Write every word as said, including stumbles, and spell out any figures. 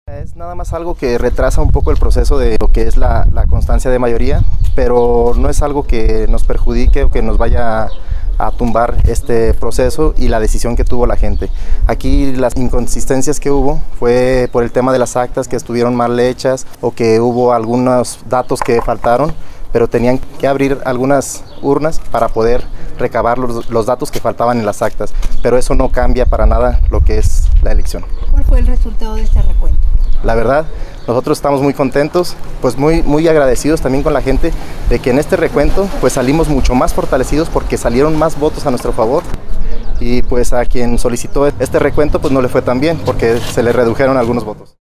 Es nada más algo que retrasa un poco el proceso de lo que es la, la constancia de mayoría, pero no es algo que nos perjudique o que nos vaya a, a tumbar este proceso y la decisión que tuvo la gente. Aquí las inconsistencias que hubo fue por el tema de las actas que estuvieron mal hechas o que hubo algunos datos que faltaron, pero tenían que abrir algunas urnas para poder recabar los, los datos que faltaban en las actas, pero eso no cambia para nada lo que es la elección. ¿Cuál fue el resultado de este recuento? La verdad, nosotros estamos muy contentos, pues muy, muy agradecidos también con la gente de que en este recuento pues salimos mucho más fortalecidos porque salieron más votos a nuestro favor y pues a quien solicitó este recuento pues no le fue tan bien porque se le redujeron algunos votos.